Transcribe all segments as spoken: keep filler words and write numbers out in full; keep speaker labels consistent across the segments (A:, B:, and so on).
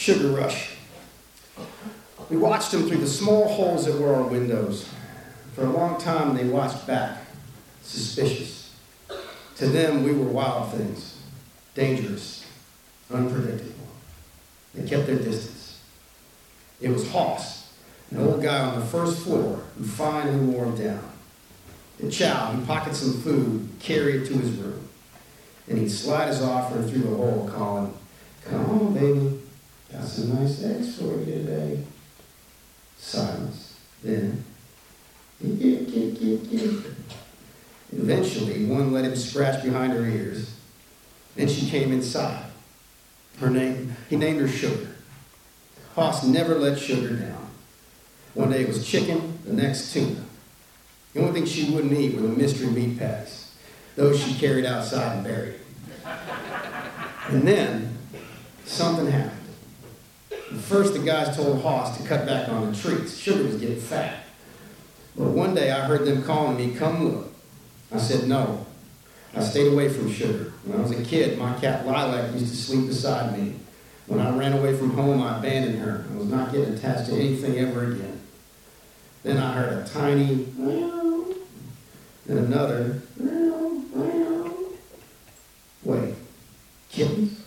A: Sugar Rush. We watched them through the small holes that were our windows. For a long time, they watched back, suspicious. To them, we were wild things, dangerous, unpredictable. They kept their distance. It was Hoss, an old guy on the first floor who finally wore him down. The chow, he'd pocket some food, carry it to his room, and he'd slide his offering through the hole, calling, "Come on, baby, got some nice eggs for you today." Silence. Then, "Get, get, get, get." Eventually, one let him scratch behind her ears. Then she came inside. Her name, he named her Sugar. Hoss never let Sugar down. One day it was chicken, the next tuna. The only thing she wouldn't eat were the mystery meat patties. Those she carried outside and buried. And then, something happened. First, the guys told Hoss to cut back on the treats. Sugar was getting fat. But one day, I heard them calling me, "Come look." I said no. I stayed away from Sugar. When I was a kid, my cat Lilac used to sleep beside me. When I ran away from home, I abandoned her. I was not getting attached to anything ever again. Then I heard a tiny meow, then another meow, meow. Wait, kittens?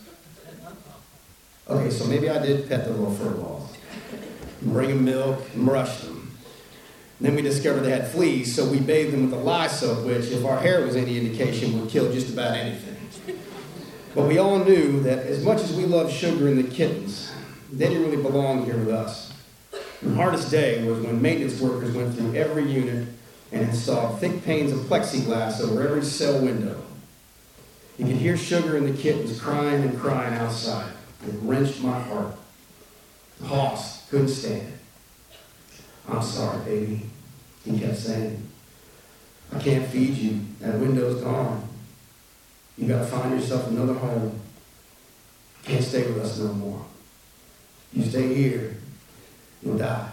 A: Okay, so maybe I did pet the little fur balls. Bring them milk and brush them. And then we discovered they had fleas, so we bathed them with a lye soap, which, if our hair was any indication, would kill just about anything. But we all knew that as much as we loved Sugar and the kittens, they didn't really belong here with us. The hardest day was when maintenance workers went through every unit and installed thick panes of plexiglass over every cell window. You could hear Sugar and the kittens crying and crying outside. It wrenched my heart. Hoss couldn't stand it. "I'm sorry, baby," he kept saying. "I can't feed you. That window's gone. You gotta find yourself another home. You can't stay with us no more. You stay here, you'll die."